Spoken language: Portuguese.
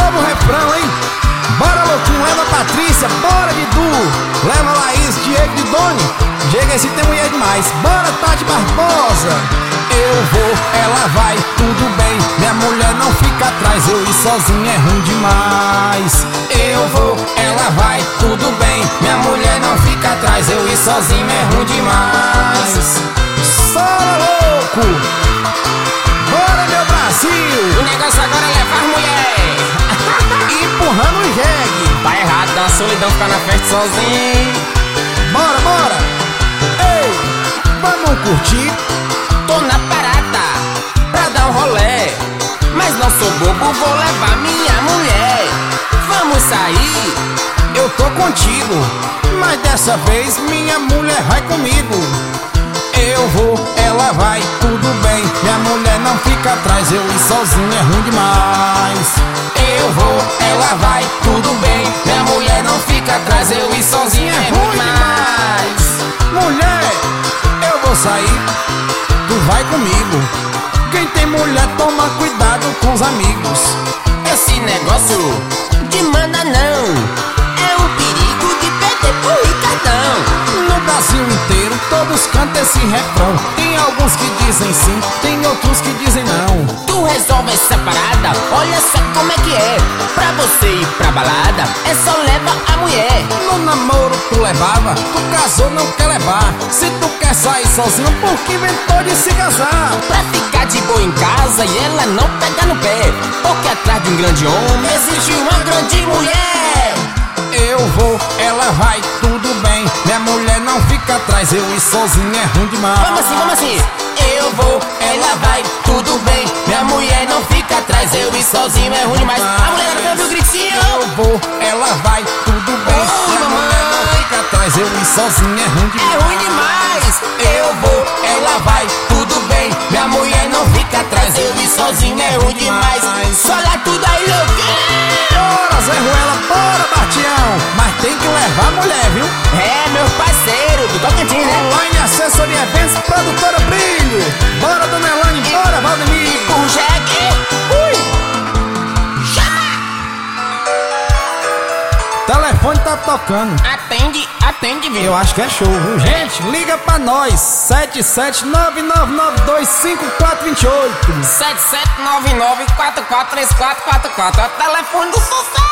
novo refrão, hein? Bora, louquinho, leva a Patrícia, bora, Didu. Leva a Laís, Diego e Doni. Diego, esse tem mulher demais. Bora, Tati Barbosa. Eu vou, ela vai, tudo bem. Minha mulher não fica atrás, eu ir sozinho é ruim demais. Eu vou, ela vai, tudo bem. Minha mulher não fica atrás, eu ir sozinho é ruim demais. Só louco. Bora, meu Brasil. O negócio agora é levar mulher. Empurrando o jegue. Tá errado, dá uma solidão ficar na festa sozinho. Bora, bora. Ei, vamos curtir. Tô na parada pra dar um rolê, mas não sou bobo, vou levar minha mulher. Vamos sair, Eu tô contigo, mas dessa vez minha mulher vai comigo. Eu vou, ela vai, tudo bem. Minha mulher não fica atrás, eu ir sozinho é ruim demais. eu vou, ela vai, tudo bem. Minha mulher não fica atrás, eu ir sozinha é ruim demais. Mulher, eu vou sair, tu vai comigo. Quem tem mulher toma cuidado com os amigos. Esse negócio de manda não é um perigo de perder pro Ricardão. No Brasil inteiro todos cantam esse refrão. Tem alguns que dizem sim, tem outros que dizem não. Tu resolve essa parada, olha só como é que é. Pra você ir pra balada, é só leva a mulher. No namoro tu levava, tu casou não quer levar. Se tu quer sair sozinho, por que inventou de se casar? Pra ficar de boa em casa e ela não pegar no pé, porque atrás de um grande homem existe uma grande mulher. Eu vou, ela vai, tudo bem. Minha mulher não fica atrás, eu ir sozinho é ruim demais. Vamos assim, vamos assim. Eu vou, ela vai, tudo bem. Minha mulher não fica atrás, eu ir sozinho é ruim demais. A mulher não ouve o gritinho. Eu vou, ela vai, tudo bem. Oi, Minha mamãe. mulher não fica atrás, eu ir sozinho é ruim demais. É ruim demais. Eu vou, ela vai, tudo bem. Minha mulher não fica atrás, eu ir sozinho é ruim demais. Sola tudo aí, louquinho. Bora, Zé Ruela, bora, Batião. Mas tem que levar a mulher, viu? É, meu parceiro, do Tocantins, né? Online Assessoria Eventos, produtora Brilho. Bora, Dona Elane, bora, Valdemir. O jegue. Telefone tá tocando. Atende, atende, viu? Eu acho que é show, viu, gente? Liga pra nós, 7799925428. 7799443444. É o telefone do sucesso.